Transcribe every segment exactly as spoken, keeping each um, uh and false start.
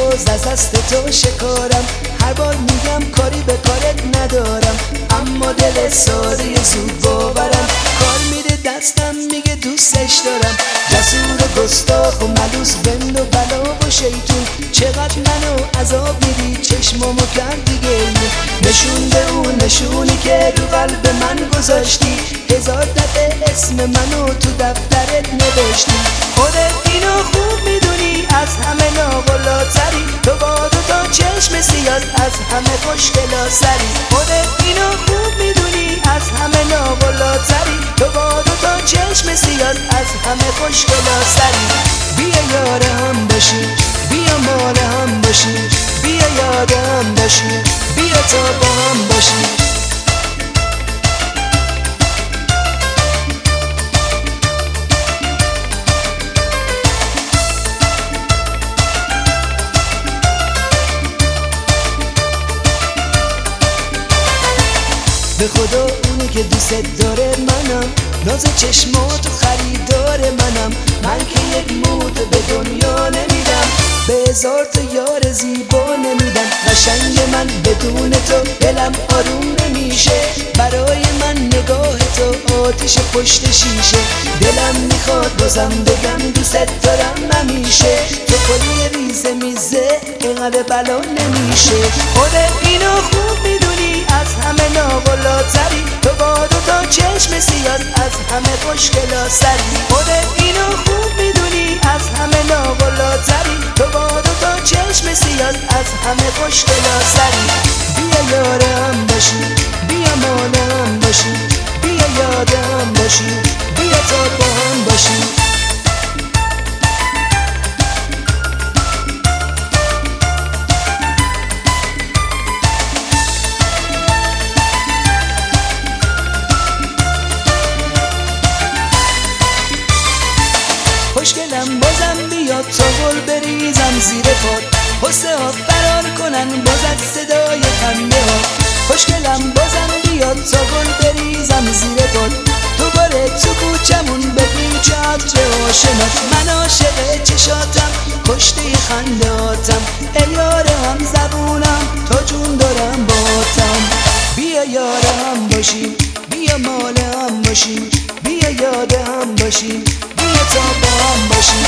باز از دست تو شکارم، هر بار میگم کاری به کارت ندارم، اما دل ساده زود باورم، کار میده دستم میگه دوستش دارم، جسور و گستاخ و ملوس بند و بلا و شیطون، چقدر منو عذاب میدی چشمامو کردی گریه، نشون به اون نشونی که رو قلب من گذاشتی، هزار دفعه اسم منو تو دفترت نوشتی، خودت اینو خوب میدونی از همه ناقلاتری، تو با دو تا چشم سیاد از همه خوشگلا سری، خودت اینو خوب میدونی از همه ناقلاتری، تو با دو تا چشم سیاد از همه خوشگلا سری، بیا یار هم باشی، بیا مال هم باشی، بیا یاد هم باشی، بیا تا با هم باشی. به خدا اونی که دوست داره منم، ناز چشماتو خریدار منم، من که یک موت به دنیا نمیدم، به هزار تا یار زیبا نمیدم، قشنگ من بدون تو دلم آروم نمیشه، برای من نگاه تو آتیش پشت شیشه، دلم میخواد بازم بگم دوست دارم نمیشه، تو کلی ریزه میزه اینقدر بلا نمیشه، خودت اینو خوب میدونی از همه ناقلاتری، تو با دو تا چشم سیاد از همه خوشگلا سری، خودت اینو خوب میدونی از همه ناقلاتری، تو با دو تا چشم سیاد از همه خوشگلا سری، بیا یار هم باشی، بیا مال هم باشی، بیا یاد هم باشی، بیا تا با هم باشی. خوشگلم بازم بیاد تا گل بریزم زیر پاد، حسه ها فرار کنن باز از صدای خنده ها، خوشگلم بازم بیاد تا گل بریزم زیر پاد، دوباره تو کوچمون بپیچ عطر آشنات، من عاشق چشاتم کشته خنداتم، ای یار هم زبونم تا جون دارم باتم، بیا یار هم باشیم، بیا مال هم باشیم، بیا یاد هم باشیم، بیا تا با هم باشیم.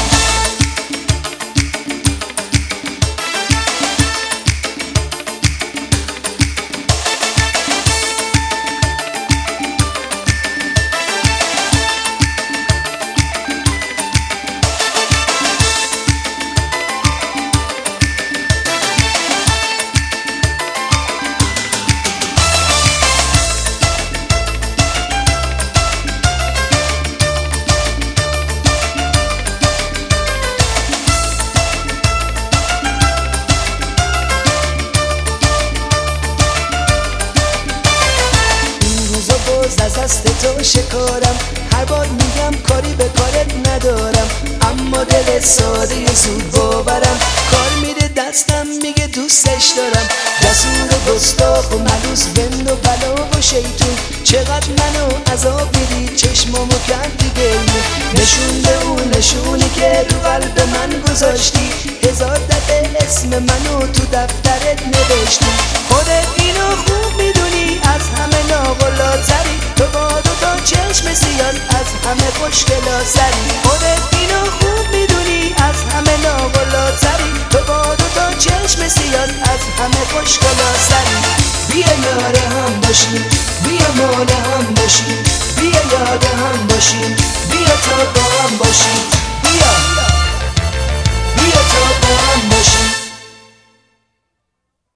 از دست تو شکارم، هر بار میگم کاری به کارت ندارم، اما دل ساده زود باورم، کار میده دستم میگه دوستش دارم، جسور و گستاخ و ملوس بند و بلا و شیطون، چقدر منو عذاب میدی چشمامو کردی گریه، نشون به اون نشونی که رو قلب من گذاشتی، هزار دفعه اسم منو تو دفترت نوشتی، خودت اینو خوب میدونی از همه ناقلاتری، تو با دو تا چشم سیاد از همه خوشگلا سری، خودت اینو خوب میدونی از همه ناقلاتری، تو با دو تا چشم سیاد از همه خوشگلا سری، بیا یار هم باشیم، بیا مال هم باشیم، بیا یاد هم باشیم، بیا تا با هم باشیم، بیا